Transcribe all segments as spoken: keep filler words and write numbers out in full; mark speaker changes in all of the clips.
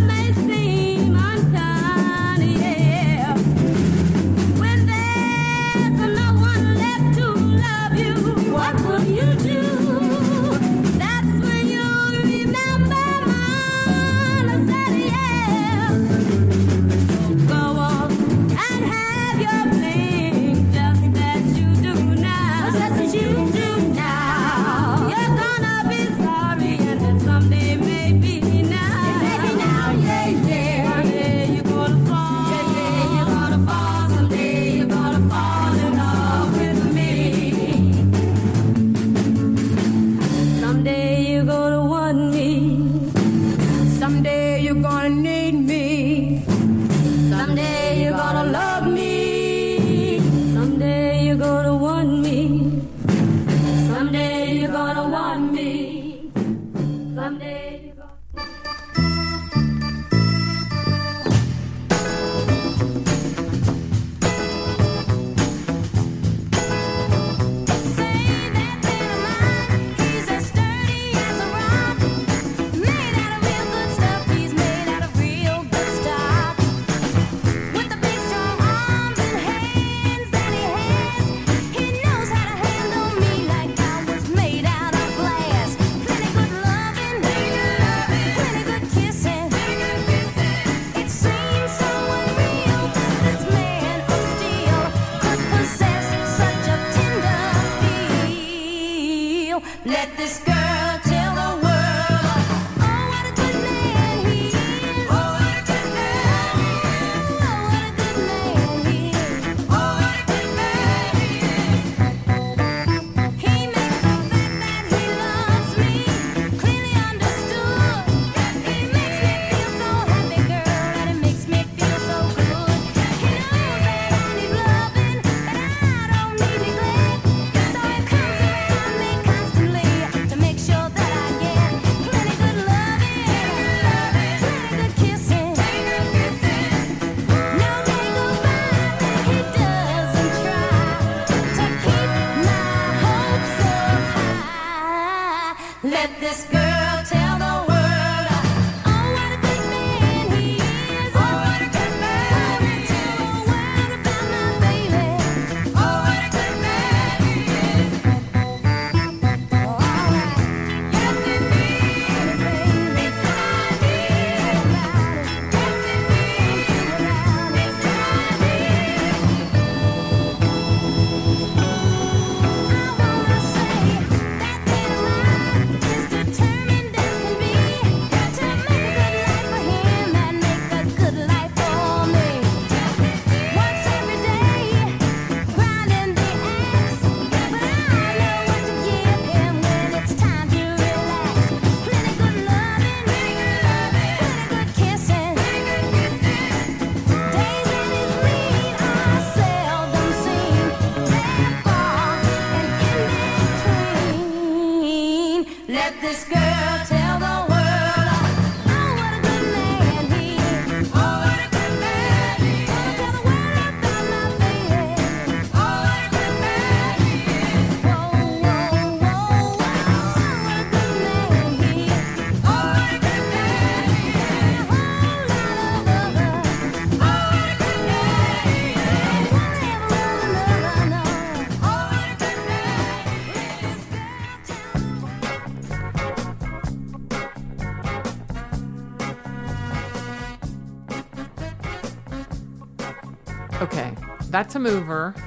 Speaker 1: Okay, that's a mover.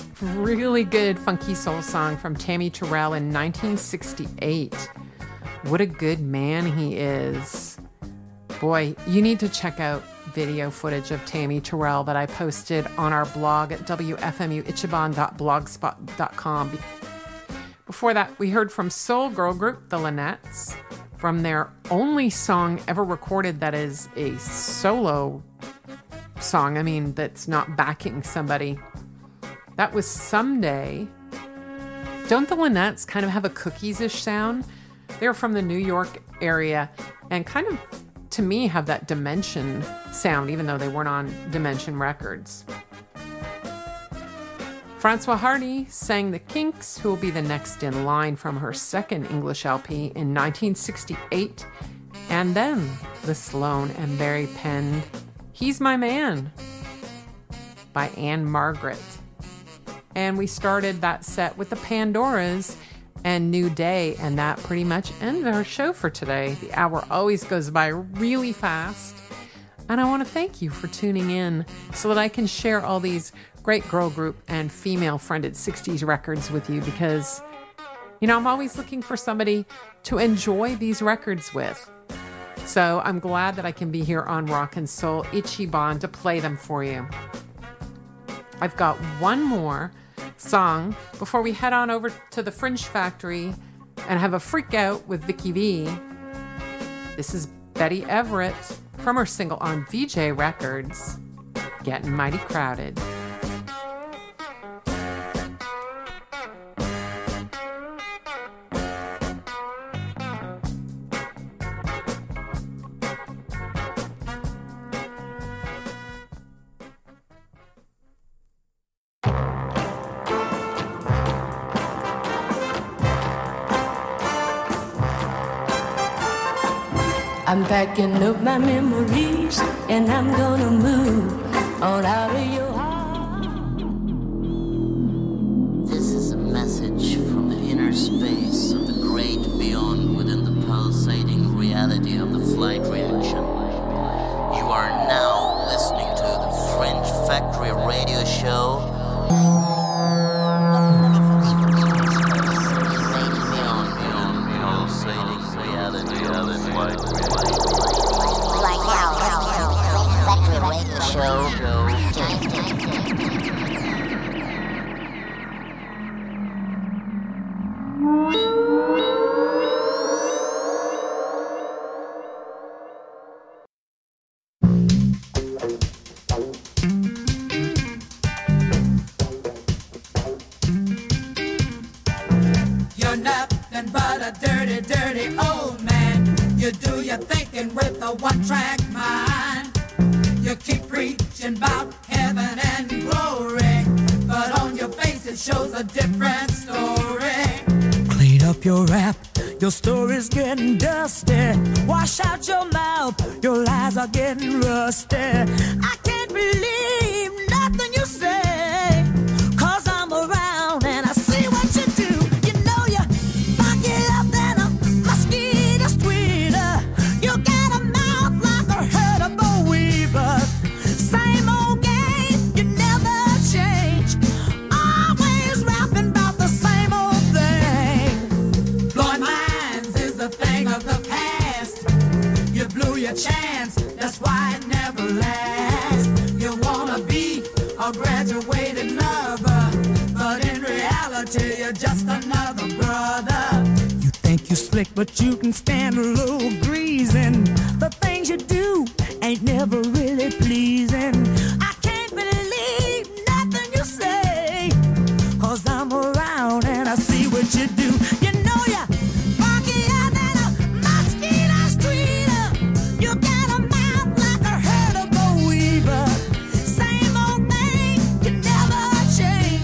Speaker 1: Really good funky soul song from Tammy Terrell in nineteen sixty-eight. What a good man he is. Boy, you need to check out video footage of Tammy Terrell that I posted on our blog at w f m u ichiban dot blogspot dot com. Before that, we heard from soul girl group The Lynette's from their only song ever recorded that is a solo song. I mean, that's not backing somebody. That was Someday. Don't the Lynette's kind of have a cookies-ish sound? They're from the New York area and kind of, to me, have that Dimension sound, even though they weren't on Dimension Records. Francois Hardy sang The Kinks, who will be the next in line from her second English L P in nineteen sixty-eight. And then the Sloan and Barry penned He's My Man by Anne Margaret. And we started that set with the Pandoras and New Day, and that pretty much ended our show for today. The hour always goes by really fast, and I want to thank you for tuning in so that I can share all these great girl group and female-friended sixties records with you, because, you know, I'm always looking for somebody to enjoy these records with. So I'm glad that I can be here on Rock and Soul Ichiban to play them for you. I've got one more song before we head on over to the Fringe Factory and have a freak out with Vicky V. This is Betty Everett from her single on V J Records, Getting Mighty Crowded.
Speaker 2: I'm packing up my memories and I'm gonna move on out of your heart.
Speaker 3: This is a message from the inner space of the great beyond within the pulsating reality of the flight reaction. You are now listening to the Fringe Factory radio show.
Speaker 4: You're nothing but a dirty, dirty old man. You do your thinking with a one-track mind. You keep preaching about heaven and glory, but on your face it shows a different story.
Speaker 5: Clean up your rap, your story's getting dusty. Wash out your mouth, your lies are getting rusty. I can't believe nothing you say, 'cause I'm around and I see what you do. You know you fuck it up than a mosquito's tweeter. You got a mouth like a herd of boll weavers. Same old game, you never change. Always rapping about the same old thing.
Speaker 4: Blowing minds is the thing of the past. You blew your chance, that's why it never lasts. You wanna be a graduated lover, but in reality you're just another brother.
Speaker 5: You think you slick, but you can stand a little greasing. The things you do ain't never really pleasing. I can't believe nothing you say, 'cause I'm around and I see what you do. You know ya funkier than a mosquito's tweeter. You got a mouth like a herd of boll weavers. Same old thing, you never change.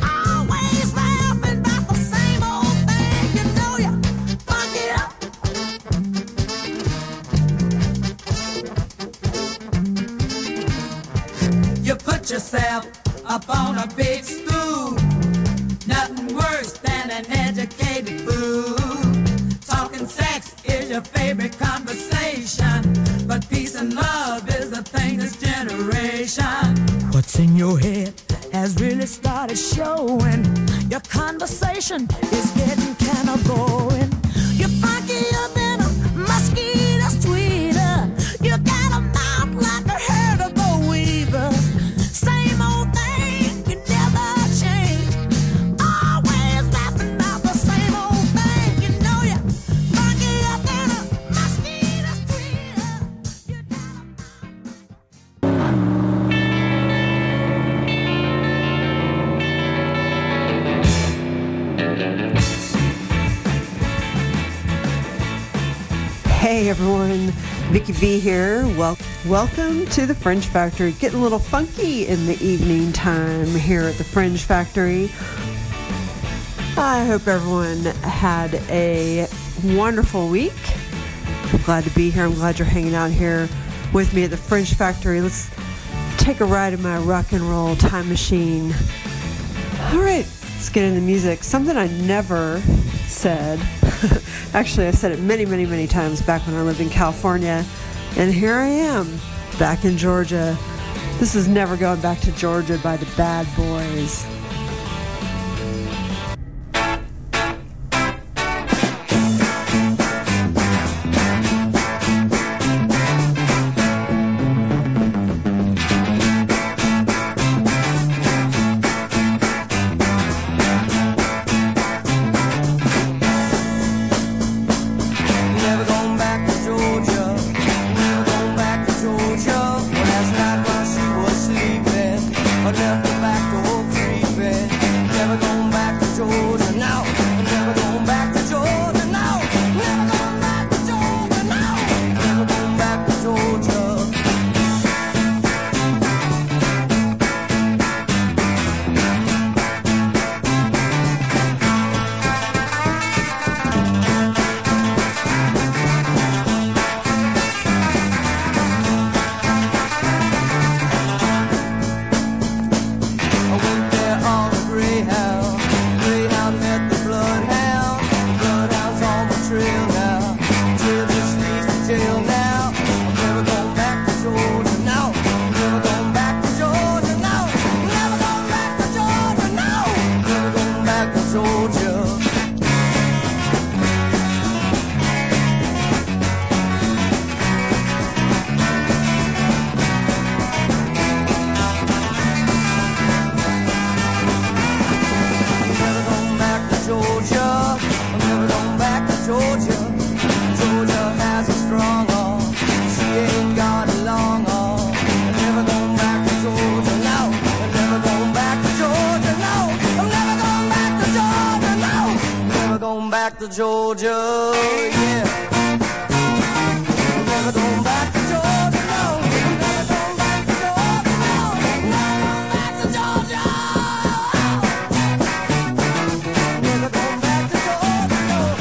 Speaker 5: Always laughing about the same old thing. You know ya funky up.
Speaker 4: You put yourself up on a big stool. Nothing worse than an educated fool. Talking sex is your favorite conversation, but peace and love is the thing this generation.
Speaker 5: What's in your head has really started showing. Your conversation is getting kind of boring. You're funkier than a mosquito's tweeter. You got a mouth like a herd of boll weavers. Same old thing, you never change. Always laughing about the same old thing. You know you're funkier than a mosquito's tweeter. You got a
Speaker 6: Hey everyone, Vicky V here. Wel- welcome to the Fringe Factory. Getting a little funky in the evening time here at the Fringe Factory. I hope everyone had a wonderful week. I'm glad to be here. I'm glad you're hanging out here with me at the Fringe Factory. Let's take a ride in my rock and roll time machine. All right, let's get into music. Something I never said. Actually, I said it many, many, many times back when I lived in California. And here I am, back in Georgia. This is Never Going Back to Georgia by the Bad Boys.
Speaker 7: to Georgia, yeah. I'm never going back to Georgia, no. I'm never going back to Georgia, no. I'm never going back to Georgia. I'm never going back to Georgia, no.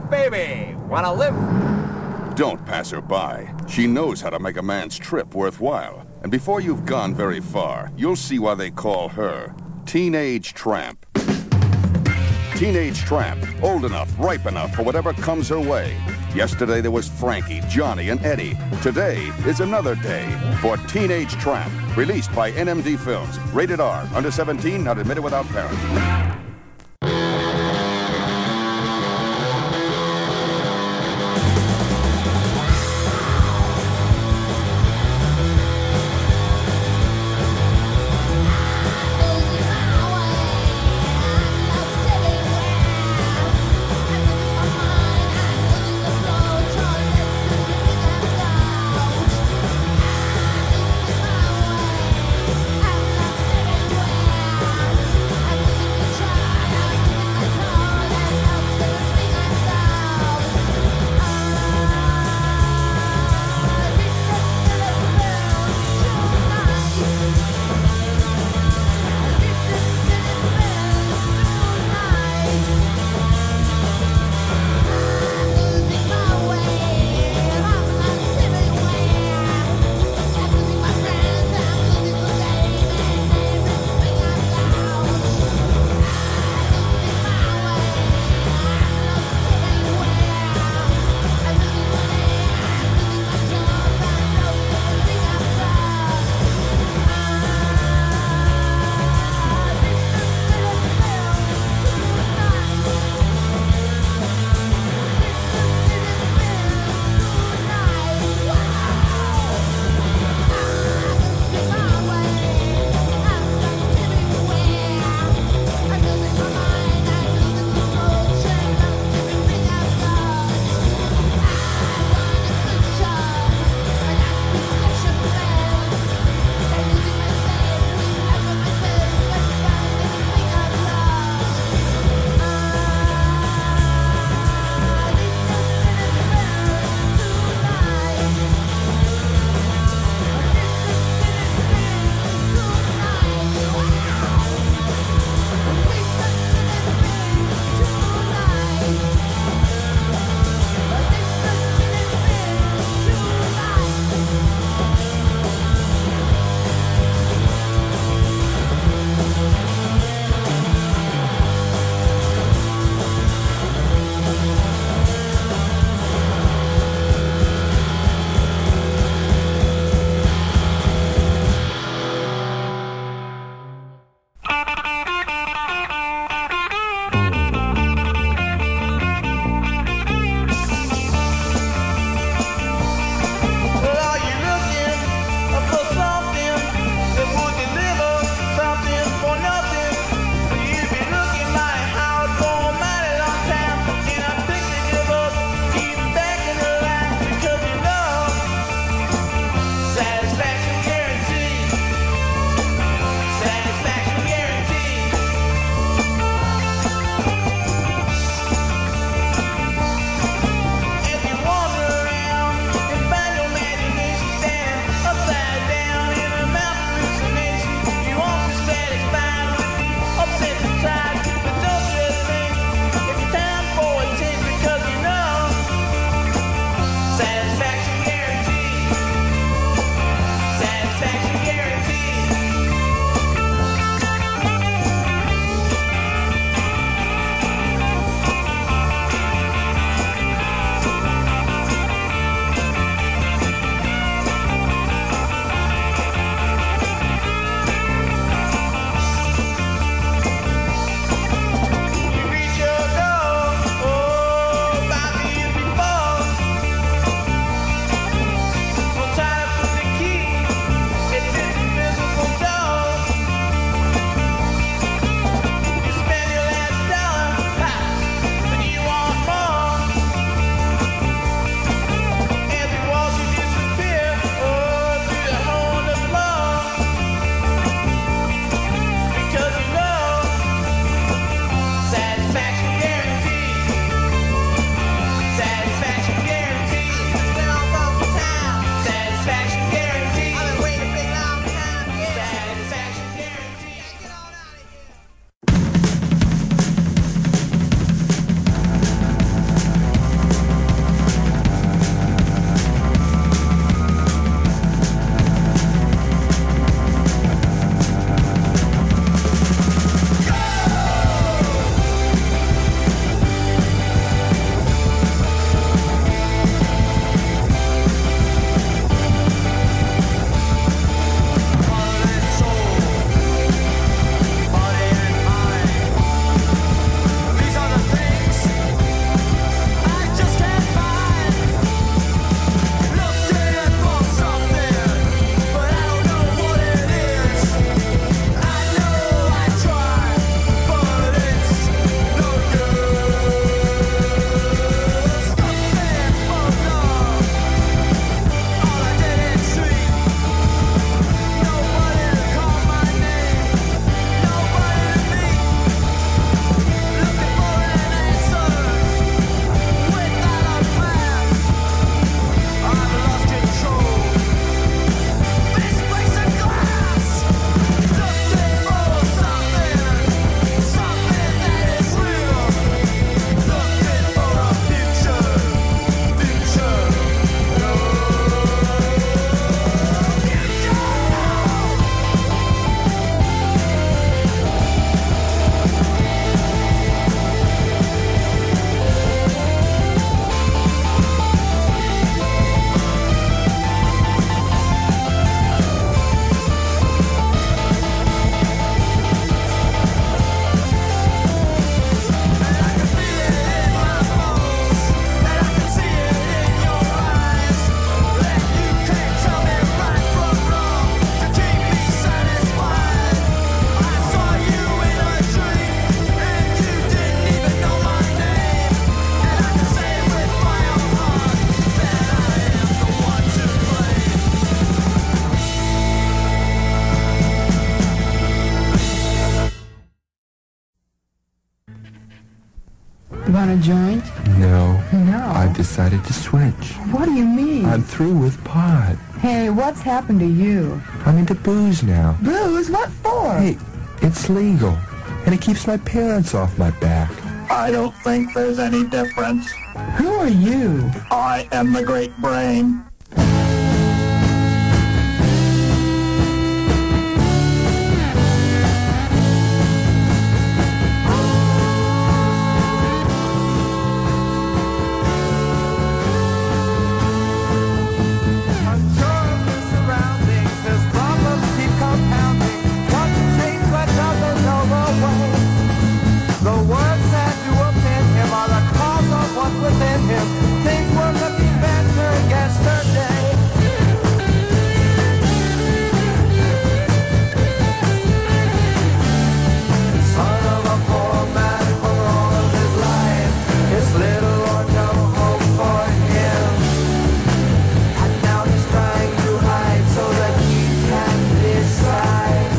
Speaker 8: baby. Wanna live?
Speaker 9: Don't pass her by. She knows how to make a man's trip worthwhile. And before you've gone very far, you'll see why they call her Teenage Tramp. Teenage Tramp, old enough, ripe enough for whatever comes her way. Yesterday there was Frankie, Johnny, and Eddie. Today is another day for Teenage Tramp. Released by N M D Films. Rated R. Under seventeen, not admitted without parent.
Speaker 10: Try
Speaker 8: You want a joint?
Speaker 10: No.
Speaker 8: No.
Speaker 10: I've decided to switch.
Speaker 8: What do you mean?
Speaker 10: I'm through with pot.
Speaker 8: Hey, what's happened to you?
Speaker 10: I'm into booze now.
Speaker 8: Booze? What for?
Speaker 10: Hey, it's legal. And it keeps my parents off my back.
Speaker 11: I don't think there's any difference.
Speaker 8: Who are you?
Speaker 11: I am the Great Brain.
Speaker 7: Within him, things were looking better yesterday. Son of a poor man for all of his life, it's little or no hope for him. And now he's trying to hide so that he can decide.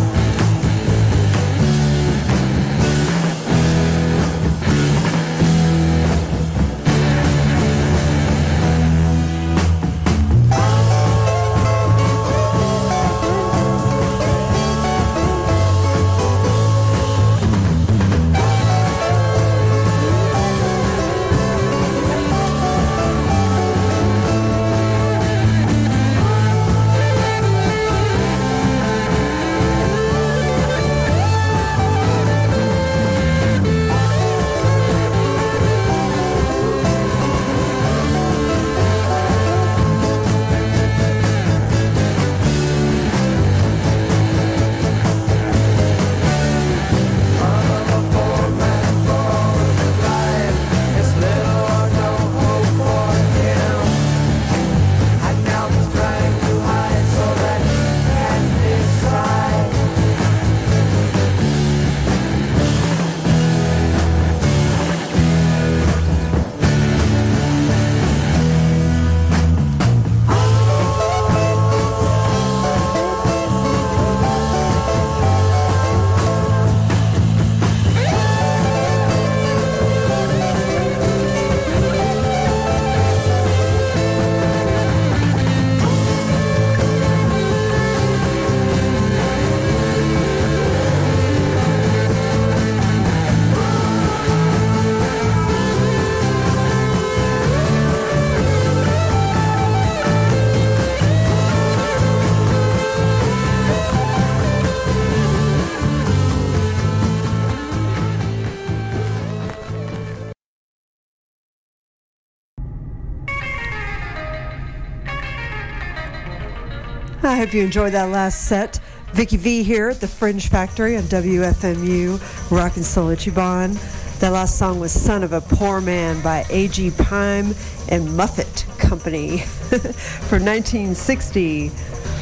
Speaker 6: I hope you enjoyed that last set. Vicky V here at the Fringe Factory on W F M U, Rockin' Soul Ichiban. That last song was Son of a Poor Man by A G Pime and Muffet Company from nineteen sixty.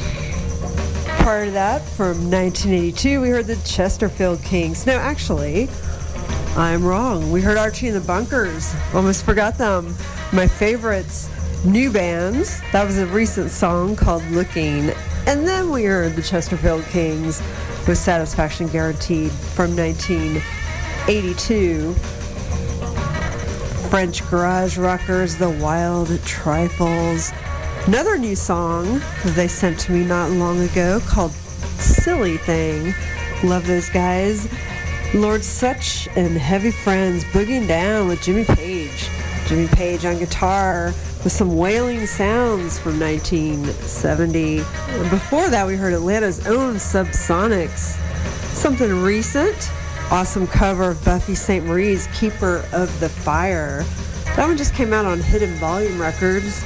Speaker 6: Prior to that, from nineteen eighty-two, we heard the Chesterfield Kings. No, actually, I'm wrong. We heard Archie and the Bunkers. Almost forgot them. My favorites, new bands. That was a recent song called Looking. And then we heard the Chesterfield Kings with Satisfaction Guaranteed from nineteen eighty-two. French Garage Rockers, The Wild Trifles. Another new song that they sent to me not long ago called Silly Thing. Love those guys. Lord Sutch and Heavy Friends boogieing down with Jimmy Page. Jimmy Page on guitar with some wailing sounds from nineteen seventy. And before that, we heard Atlanta's own Subsonics. Something recent. Awesome cover of Buffy Sainte Marie's Keeper of the Fire. That one just came out on Hidden Volume Records.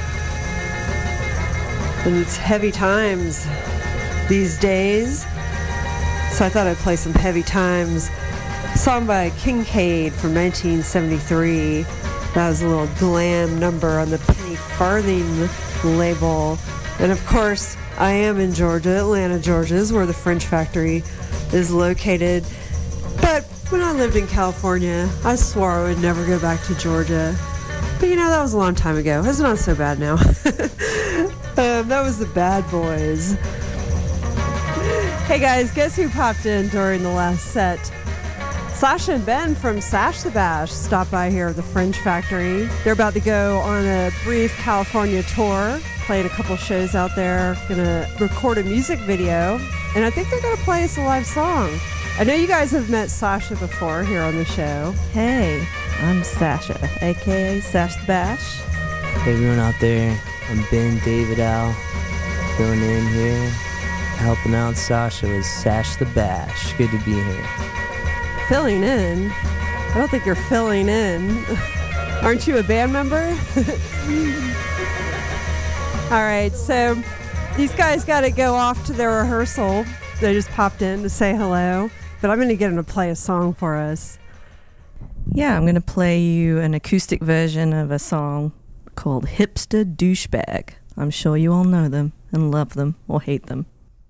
Speaker 6: And it's heavy times these days. So I thought I'd play some Heavy Times. A song by Kincaid from nineteen seventy-three. That was a little glam number on the Penny Farthing label. And of course, I am in Georgia, Atlanta, Georgia, is where the Fringe Factory is located. But when I lived in California, I swore I would never go back to Georgia. But you know, that was a long time ago. It's not so bad now. um, that was the Bad Boys. Hey guys, guess who popped in during the last set? Sasha and Ben from Sash the Bash stopped by here at the Fringe Factory. They're about to go on a brief California tour, played a couple shows out there, gonna record a music video, and I think they're gonna play us a live song. I know you guys have met Sasha before here on the show.
Speaker 12: Hey, I'm Sasha, aka Sash the Bash.
Speaker 13: Hey everyone out there, I'm Ben David Al, filling in here, helping out Sasha with Sash the Bash. Good to be here.
Speaker 6: Filling in? I don't think you're filling in. Aren't you a band member? All right, so these guys got to go off to their rehearsal. They just popped in to say hello, but I'm going to get them to play a song for us.
Speaker 12: Yeah, I'm going to play you an acoustic version of a song called Hipster Douchebag. I'm sure you all know them and love them or hate them.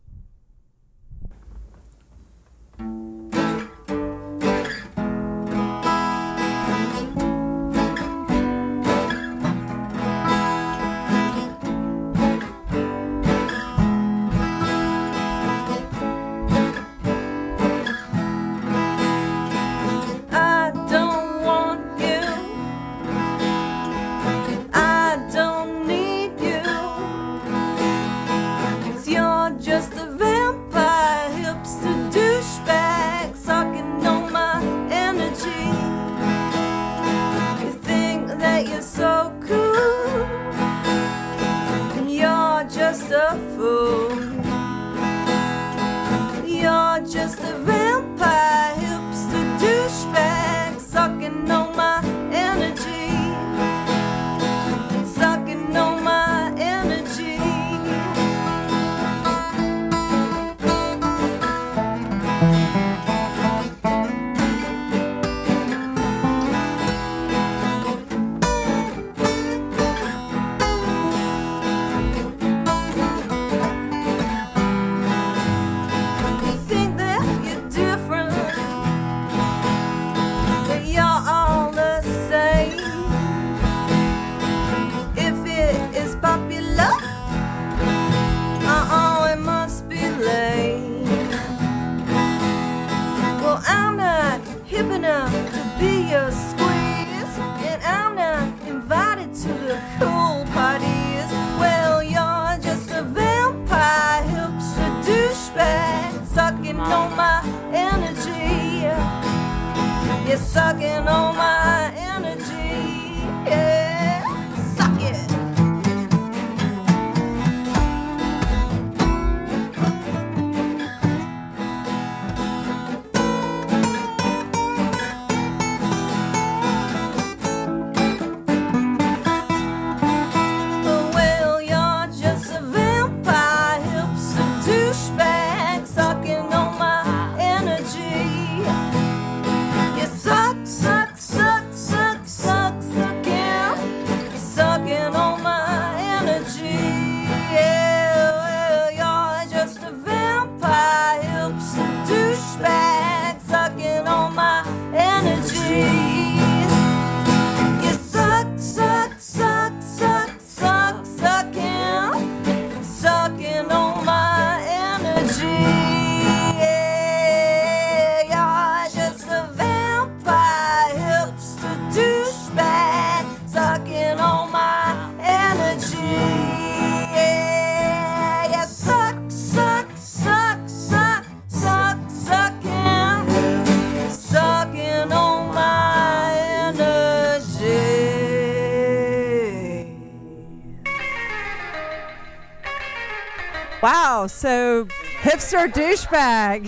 Speaker 6: Wow, so Hipster Douchebag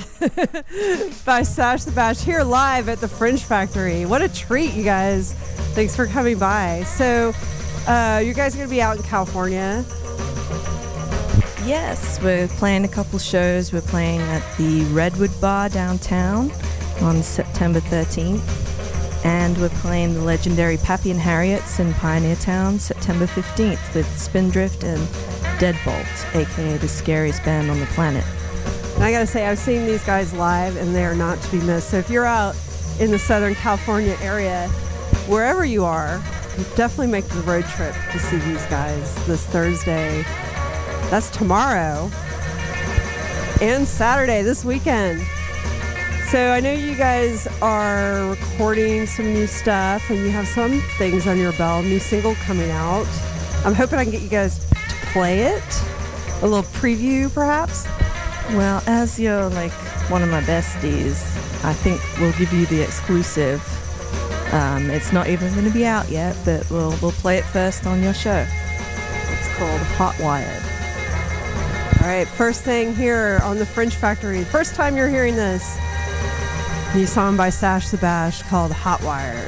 Speaker 6: by Sash the Bash here live at the Fringe Factory. What a treat, you guys. Thanks for coming by. So uh, you guys are going to be out in California?
Speaker 12: Yes, we're playing a couple shows. We're playing at the Redwood Bar downtown on September thirteenth. And we're playing the legendary Pappy and Harriet's in Pioneer Town September fifteenth with Spindrift and Deadbolt, aka the scariest band on the planet.
Speaker 6: And I gotta say, I've seen these guys live and they are not to be missed. So if you're out in the Southern California area, wherever you are, definitely make the road trip to see these guys this Thursday. That's tomorrow. And Saturday, this weekend. So I know you guys are recording some new stuff and you have some things on your belt, new single coming out. I'm hoping I can get you guys to play it. A little preview, perhaps?
Speaker 12: Well, as you're like one of my besties, I think we'll give you the exclusive. Um, it's not even going to be out yet, but we'll we'll play it first on your show. It's called Hot Wired.
Speaker 6: All right, first thing here on the Fringe Factory. First time you're hearing this. New song by Sash the Bash called Hot Wired.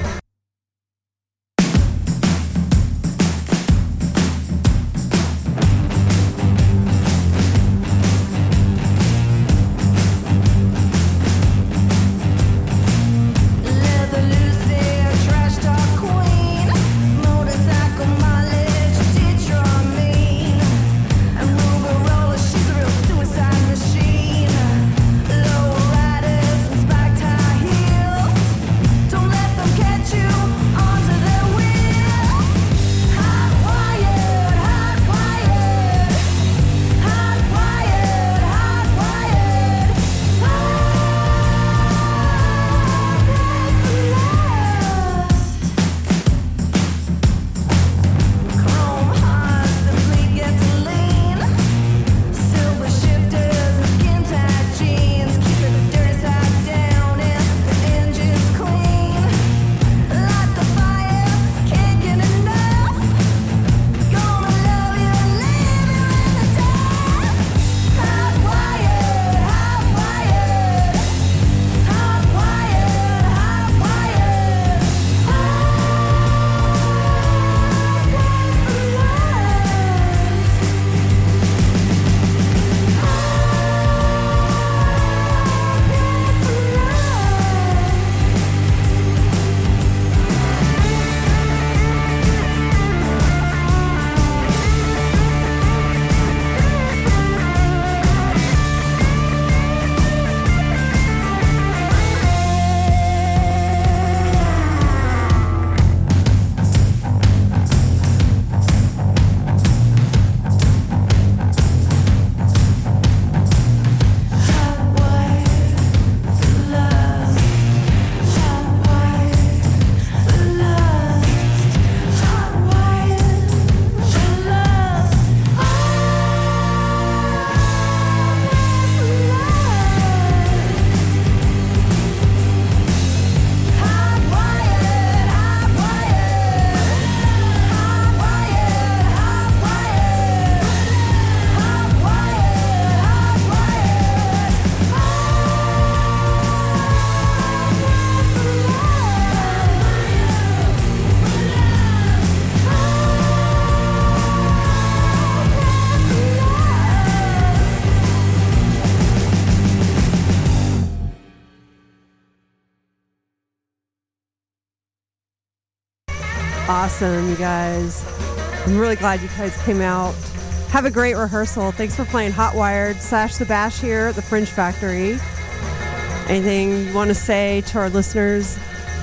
Speaker 6: Awesome, you guys. I'm really glad you guys came out. Have a great rehearsal. Thanks for playing Hot Wired. Sash the Bash here at the Fringe Factory. Anything you want to say to our listeners?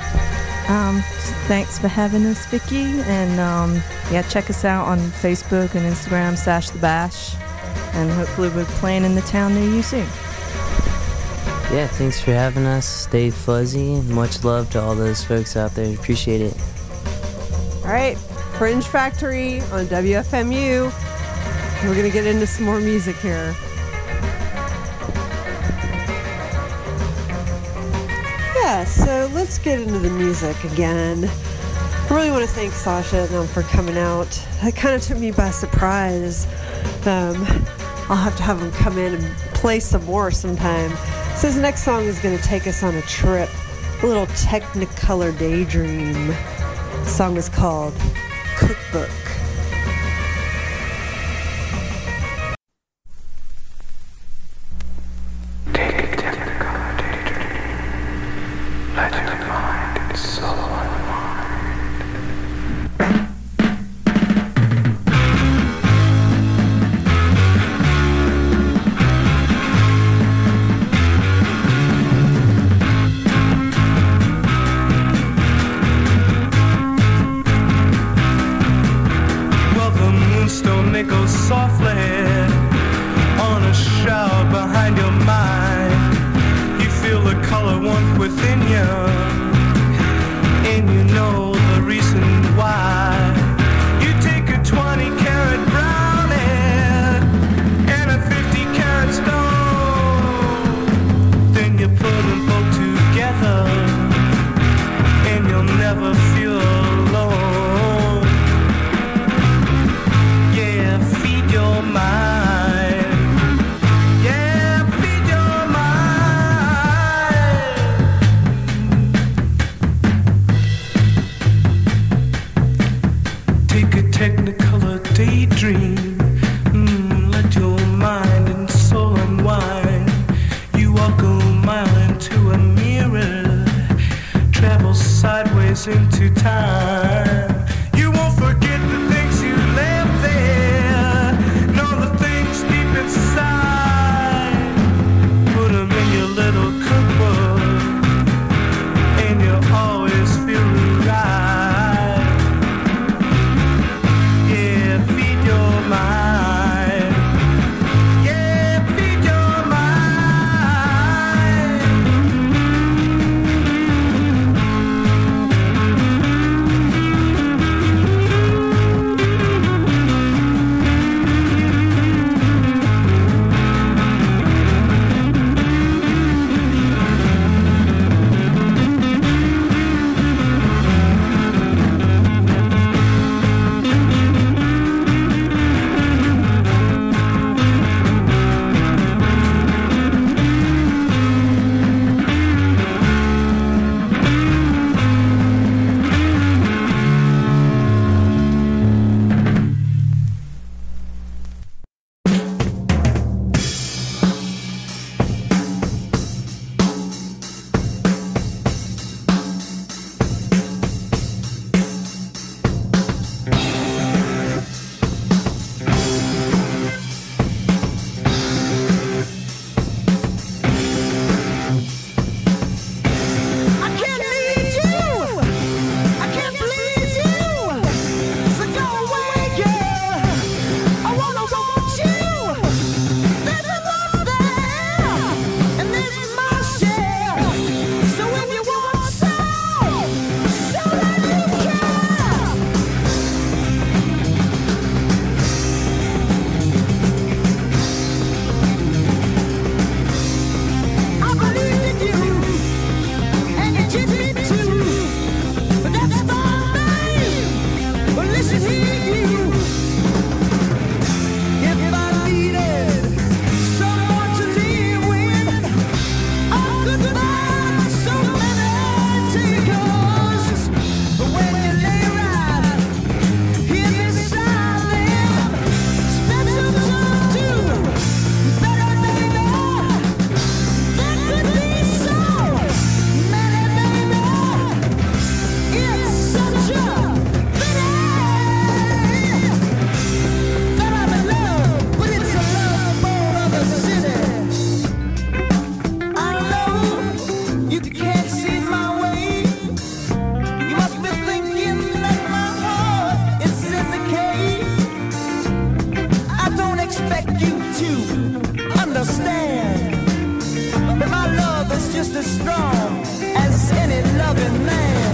Speaker 12: Um, thanks for having us, Vicky. And um, yeah, check us out on Facebook and Instagram, Sash the Bash. And hopefully we're playing in the town near you soon.
Speaker 13: Yeah, thanks for having us. Stay fuzzy. Much love to all those folks out there. Appreciate it.
Speaker 6: All right, Fringe Factory on W F M U. We're going to get into some more music here. Yeah, so let's get into the music again. I really want to thank Sasha and them for coming out. That kind of took me by surprise. Um, I'll have to have them come in and play some more sometime. So this next song is going to take us on a trip, a little Technicolor daydream. The song is called Cookbook.
Speaker 10: Take a Technicolor daydream. Let your mind and soul unwind.
Speaker 14: Goes softly on a shout behind your mind. You feel the within you, and you know the reason why. You take a twenty carat brownie and a fifty carat stone, then you put them both together, and you'll never feel alone. Yeah, feed your mind. Yeah, feed your mind. Take a technicolor daydream. Mm, let your mind and soul unwind. You walk a mile into a mirror, travel sideways into time. You won't forget the things you left there, nor the things deep inside. Put them in your little cookbook, and you'll always feel right. Yeah, feed your mind. Yeah, feed your mind. I can't lead you. I can't please you. So go away, girl. I wanna want you. There's a love there, and this is my share. So if you want some, show that you care. I believe in you. And you did me too, but that's fine. But listen here, you. If I needed someone to live with, I could find so many takers. But when you lay right here beside them, spend some time too. Better, baby. There could be so many, baby. It's such a pity that I'm in love, but it's a love born of the city. I know you can't see my way. You must be thinking that my heart is in the cave. I don't expect you to understand, but my love is just as strong as any loving man.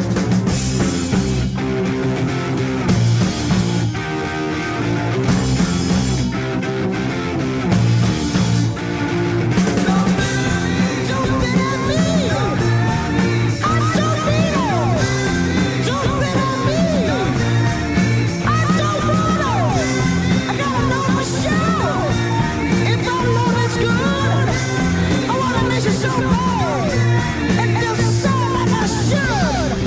Speaker 14: Don't bid at me. I don't bid on. Don't bid on me. I don't want to. I gotta know for sure. If our love is good, I wanna miss you so bad. It feels so like I should.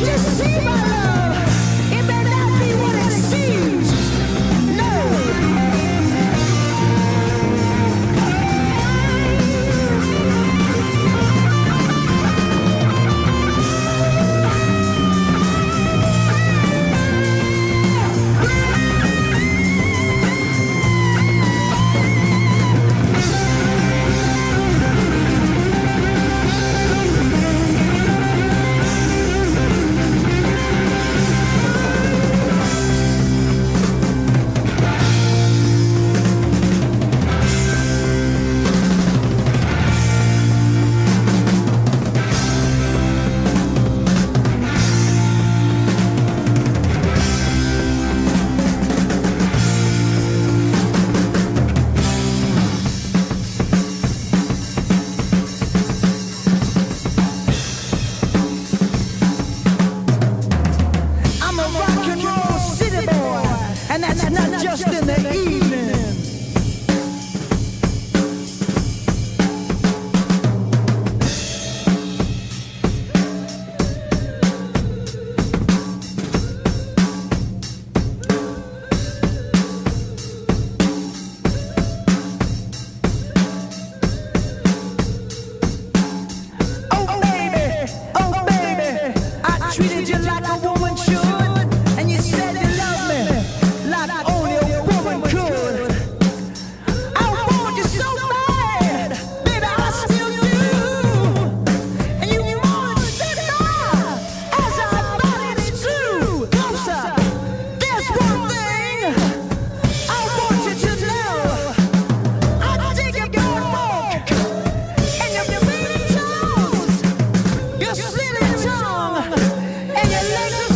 Speaker 5: Your slither tongue and your legs are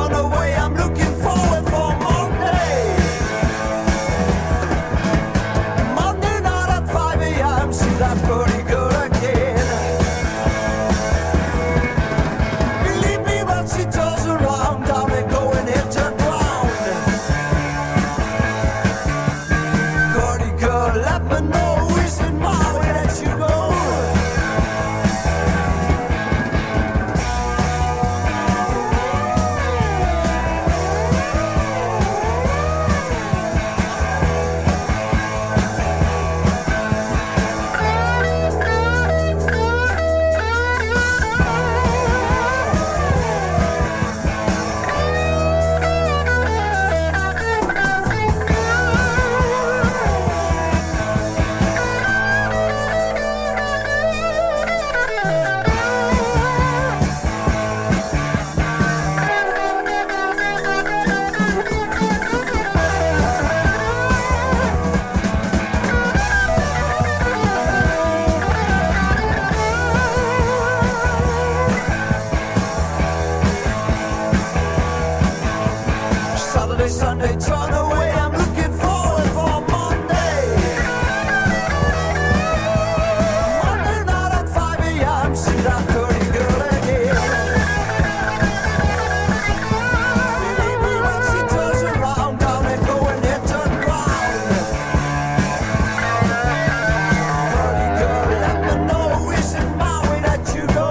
Speaker 7: turn away. I'm looking forward for Monday. Monday night at five a.m. See that pretty girl again. Believe me when she turns around, down and go and hit the ground. Pretty girl, let me know, is it my way that you go? Saturday, Sunday, turn away. I'm looking forward for Monday. Monday night at five a.m. See that pretty girl again. Believe me when she turns around, down and go and hit the ground. Pretty girl, let me know, is it my way that you go?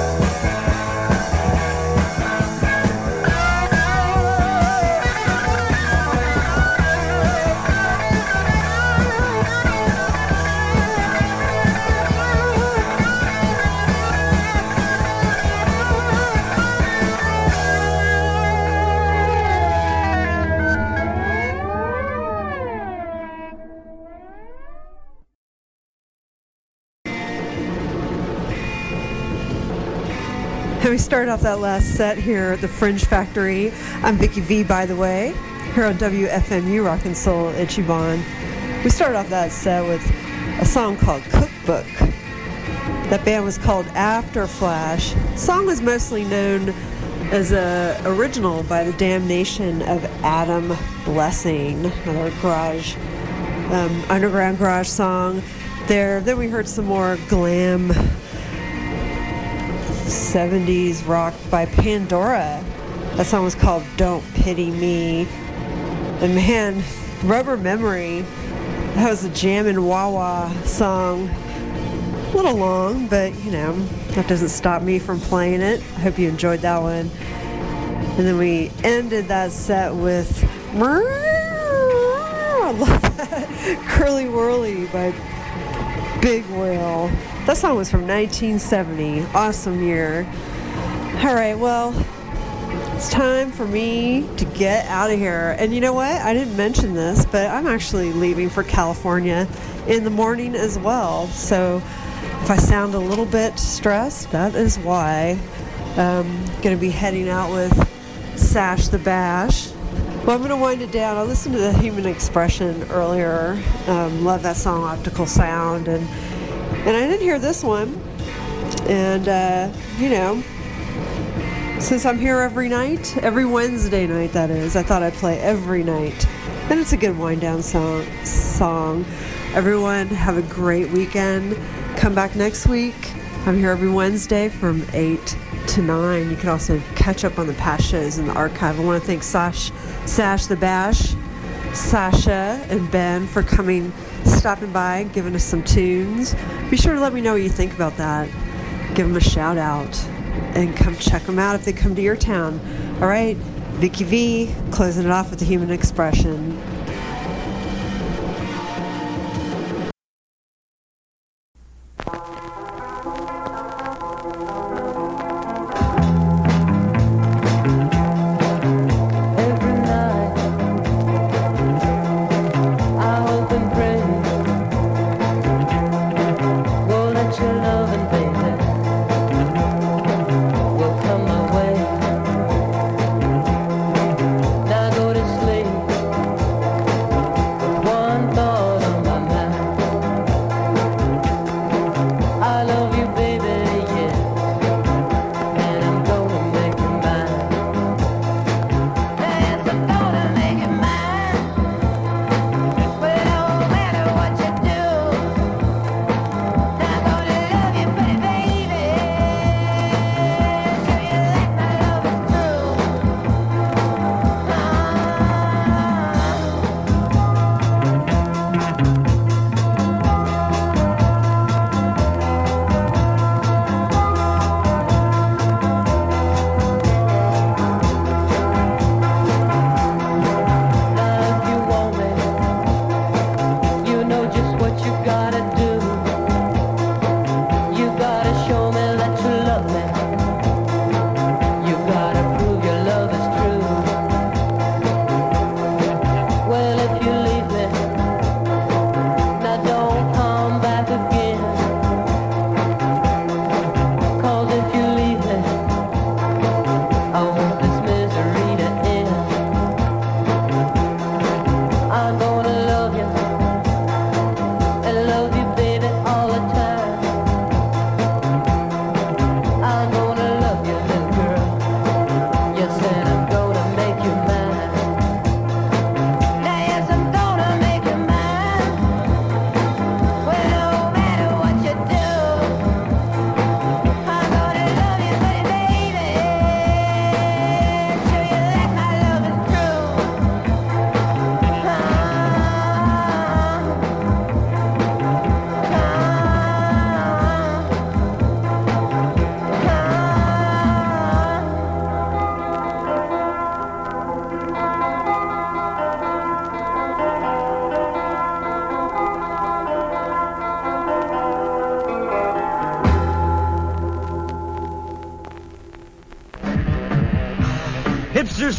Speaker 6: And we started off that last set here at the Fringe Factory. I'm Vicky V, by the way, here on W F M U Rock and Soul at Ichiban. We started off that set with a song called Cookbook. That band was called After Flash. The song was mostly known as a original by the Damnation of Adam Blessing, another garage, um, underground garage song. There, then we heard some more glam seventies rock by Pandora. That song was called Don't Pity Me. And man, Rubber Memory, that was a Jammin' Wah-Wah song. A little long, but you know, that doesn't stop me from playing it. I hope you enjoyed that one. And then we ended that set with I love that, Curly Whirly by Big Whale. That song was from nineteen seventy. Awesome year. All right, well, it's time for me to get out of here. And you know what? I didn't mention this, but I'm actually leaving for California in the morning as well. So if I sound a little bit stressed, that is why. I'm going to be heading out with Sash the Bash. Well, I'm going to wind it down. I listened to the Human Expression earlier. Um, love that song, Optical Sound. And And I didn't hear this one. And, uh, you know, since I'm here every night, every Wednesday night, that is, I thought I'd play every night. And it's a good wind-down song. song. Everyone, have a great weekend. Come back next week. I'm here every Wednesday from eight to nine. You can also catch up on the past shows in the archive. I want to thank Sash, Sash the Bash, Sasha, and Ben for coming stopping by, giving us some tunes. Be sure to let me know what you think about that. Give them a shout out and come check them out if they come to your town. All right, Vicky V, closing it off with the Human Expression.
Speaker 2: Now go to sleep.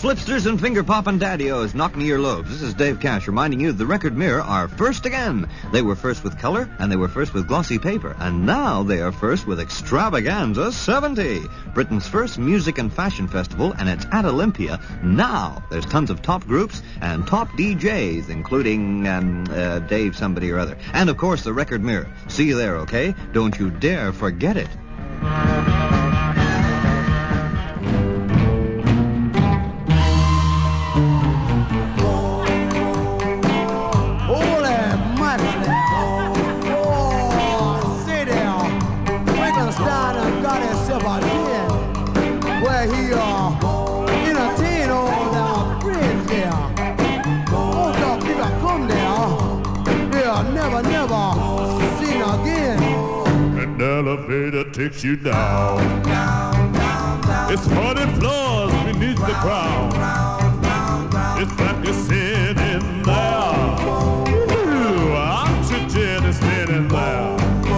Speaker 15: Slipsters and finger-poppin' daddy-os, knock-me earlobes. This is Dave Cash reminding you the Record Mirror are first again. They were first with color, and they were first with glossy paper. And now they are first with Extravaganza seventy, Britain's first music and fashion festival, and it's at Olympia now. There's tons of top groups and top D Js, including um, uh, Dave somebody or other. And, of course, the Record Mirror. See you there, okay? Don't you dare forget it.
Speaker 16: He uh entertain all our friends there. Oh, the people come there, they'll never, never seen again.
Speaker 17: An elevator takes you down. It's forty floors beneath the ground. It's like you're sitting there. Ooh, oxygen is sitting there.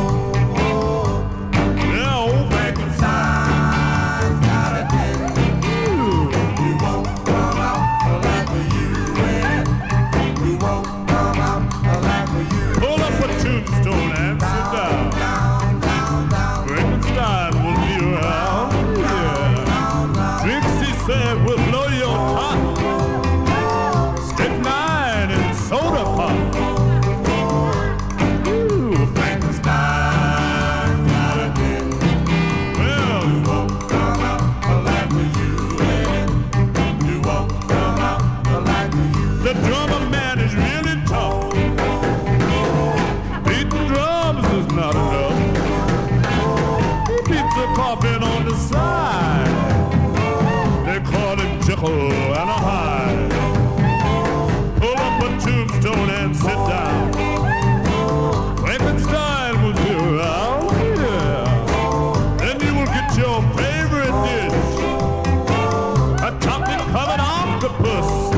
Speaker 17: And a high. Pull up a tombstone and sit down. Frankenstein will be around here. Then you will get your favorite dish, a chocolate covered octopus.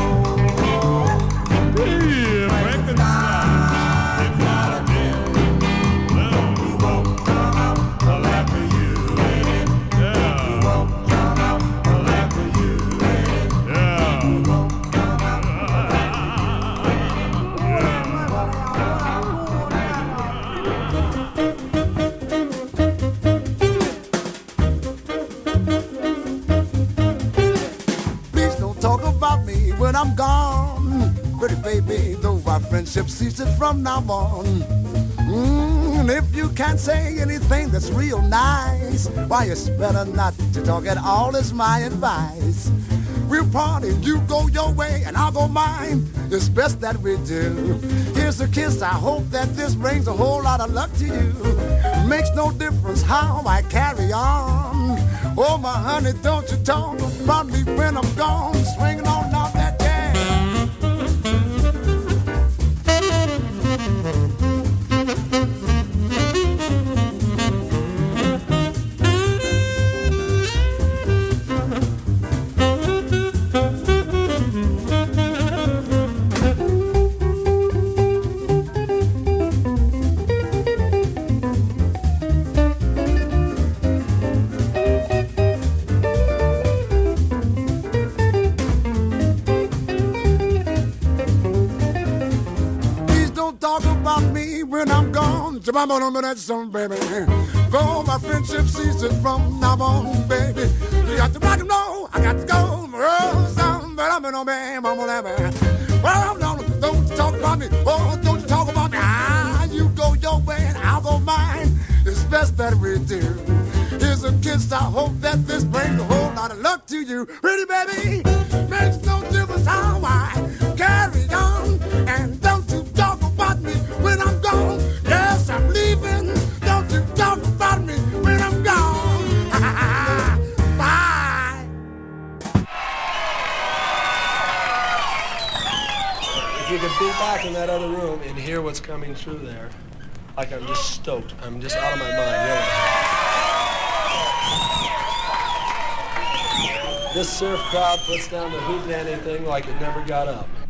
Speaker 17: Hey, Frankenstein, it's not a dish. Well, you won't come out alive for you, ain't it? Yeah. You won't come out alive for you.
Speaker 16: When I'm gone, pretty baby, though our friendship ceases from now on. Mm, if you can't say anything that's real nice, why it's better not to talk at all is my advice. We'll party, you go your way and I'll go mine. It's best that we do. Here's a kiss, I hope that this brings a whole lot of luck to you. Makes no difference how I carry on. Oh my honey, don't you talk about me when I'm gone. Swinging on out that jam. I'm on that song, baby. For my friendship season from now on, baby. You got to rock and roll, I got to go. Oh, some, but I'm on man, I'm on that man. Well, don't, don't talk about me. Oh, don't you talk about me. Ah, you go your way and I'll go mine. It's best that we do. Here's a kiss, I hope that this brings a whole lot of luck to you. Pretty baby, makes no difference how I carry on. And don't you talk about me when I'm gone. Yes, I'm leaving. Don't you talk about me when I'm gone. Bye.
Speaker 18: If you could be back in that other room and hear what's coming through there, like I'm just stoked. I'm just out of my mind, really. This surf crowd puts down the hootenanny thing like it never got up.